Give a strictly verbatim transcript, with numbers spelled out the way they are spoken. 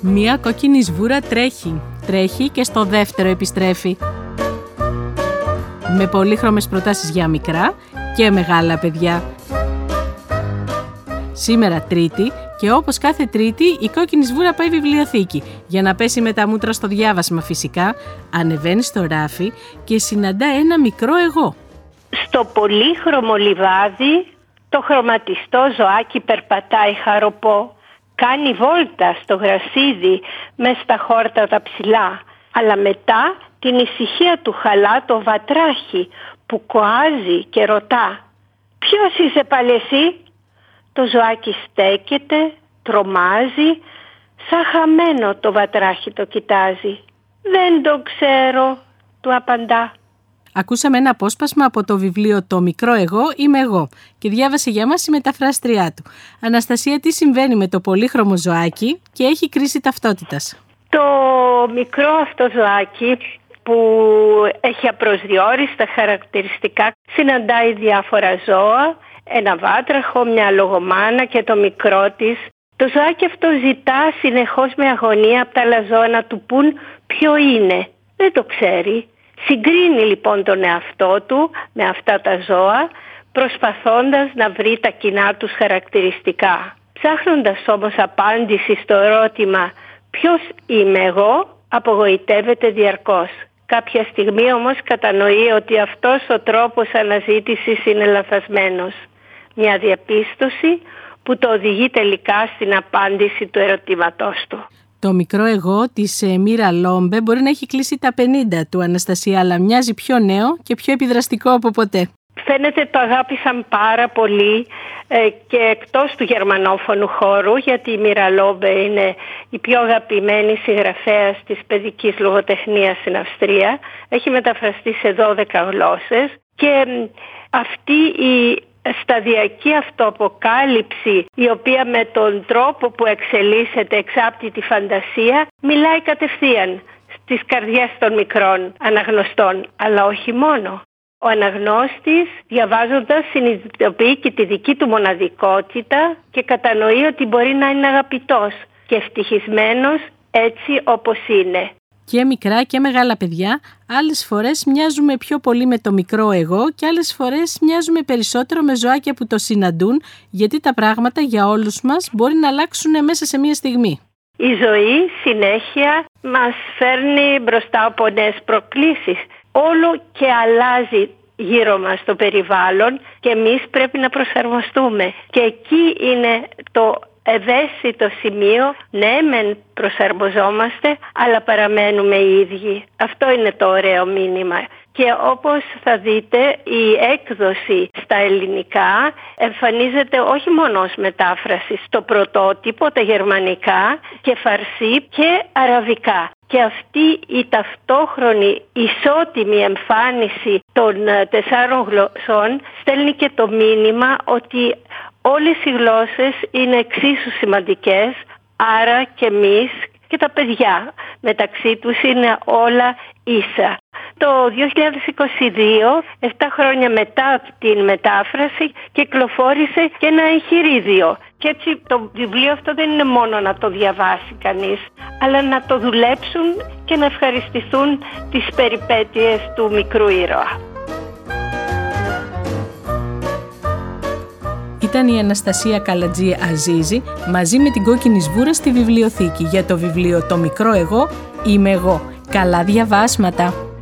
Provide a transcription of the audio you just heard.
Μία κόκκινη σβούρα τρέχει, τρέχει και στο δεύτερο επιστρέφει. Με πολύχρωμες προτάσεις για μικρά και μεγάλα παιδιά. Σήμερα Τρίτη και όπως κάθε Τρίτη η κόκκινη σβούρα πάει βιβλιοθήκη για να πέσει με τα μούτρα στο διάβασμα φυσικά, ανεβαίνει στο ράφι και συναντά ένα μικρό εγώ. Στο πολύχρωμο λιβάδι το χρωματιστό ζωάκι περπατάει χαροπό. Κάνει βόλτα στο γρασίδι μες στα χόρτα τα ψηλά. Αλλά μετά την ησυχία του χαλά το βατράχι που κοάζει και ρωτά «Ποιος είσαι πάλι εσύ?» Το ζωάκι στέκεται, τρομάζει, σαν χαμένο το βατράχι το κοιτάζει. «Δεν το ξέρω», του απαντά. Ακούσαμε ένα απόσπασμα από το βιβλίο «Το μικρό εγώ είμαι εγώ» και διάβασε για μας η μεταφράστριά του. Αναστασία, τι συμβαίνει με το πολύχρωμο ζωάκι και έχει κρίση ταυτότητας? Το μικρό αυτό ζωάκι που έχει απροσδιόριστα χαρακτηριστικά συναντάει διάφορα ζώα, ένα βάτραχο, μια λογομάνα και το μικρό της. Το ζωάκι αυτό ζητά συνεχώς με αγωνία από τα άλλα ζώα να του πούν ποιο είναι. Δεν το ξέρει. Συγκρίνει λοιπόν τον εαυτό του με αυτά τα ζώα, προσπαθώντας να βρει τα κοινά τους χαρακτηριστικά. Ψάχνοντας όμως απάντηση στο ερώτημα «Ποιος είμαι εγώ?», απογοητεύεται διαρκώς. Κάποια στιγμή όμως κατανοεί ότι αυτός ο τρόπος αναζήτησης είναι λαθασμένος. Μια διαπίστωση που το οδηγεί τελικά στην απάντηση του ερωτήματός του. Το μικρό εγώ της Μίρα Λόμπε μπορεί να έχει κλείσει τα πενήντα του, Αναστασία, αλλά μοιάζει πιο νέο και πιο επιδραστικό από ποτέ. Φαίνεται το αγάπησαν πάρα πολύ ε, και εκτός του γερμανόφωνου χώρου, γιατί η Μίρα Λόμπε είναι η πιο αγαπημένη συγγραφέας της παιδικής λογοτεχνίας στην Αυστρία. Έχει μεταφραστεί σε δώδεκα γλώσσες και ε, αυτή η σταδιακή αυτοαποκάλυψη, η οποία με τον τρόπο που εξελίσσεται εξάπτει τη φαντασία, μιλάει κατευθείαν στις καρδιές των μικρών αναγνωστών, αλλά όχι μόνο. Ο αναγνώστης, διαβάζοντας, συνειδητοποιεί και τη δική του μοναδικότητα και κατανοεί ότι μπορεί να είναι αγαπητός και ευτυχισμένος έτσι όπως είναι. Και μικρά και μεγάλα παιδιά, άλλες φορές μοιάζουμε πιο πολύ με το μικρό εγώ και άλλες φορές μοιάζουμε περισσότερο με ζωάκια που το συναντούν, γιατί τα πράγματα για όλους μας μπορεί να αλλάξουν μέσα σε μία στιγμή. Η ζωή συνέχεια μας φέρνει μπροστά από νέες προκλήσεις. Όλο και αλλάζει γύρω μας το περιβάλλον και εμείς πρέπει να προσαρμοστούμε. Και εκεί είναι το ευαίσθητο σημείο, ναι μεν προσαρμοζόμαστε, αλλά παραμένουμε οι ίδιοι. Αυτό είναι το ωραίο μήνυμα. Και όπως θα δείτε, η έκδοση στα ελληνικά εμφανίζεται όχι μόνο ως μετάφραση στο πρωτότυπο, τα γερμανικά και φαρσί και αραβικά. Και αυτή η ταυτόχρονη ισότιμη εμφάνιση των τεσσάρων γλωσσών στέλνει και το μήνυμα ότι όλες οι γλώσσες είναι εξίσου σημαντικές, άρα και εμείς και τα παιδιά μεταξύ τους είναι όλα ίσα. Το δύο χιλιάδες είκοσι δύο, επτά χρόνια μετά την μετάφραση, κυκλοφόρησε και ένα εγχειρίδιο. Και έτσι το βιβλίο αυτό δεν είναι μόνο να το διαβάσει κανείς, αλλά να το δουλέψουν και να ευχαριστηθούν τις περιπέτειες του μικρού ήρωα. Ήταν η Αναστασία Καλατζή Αζίζη μαζί με την κόκκινη σβούρα στη βιβλιοθήκη για το βιβλίο «Το μικρό εγώ είμαι εγώ». Καλά διαβάσματα!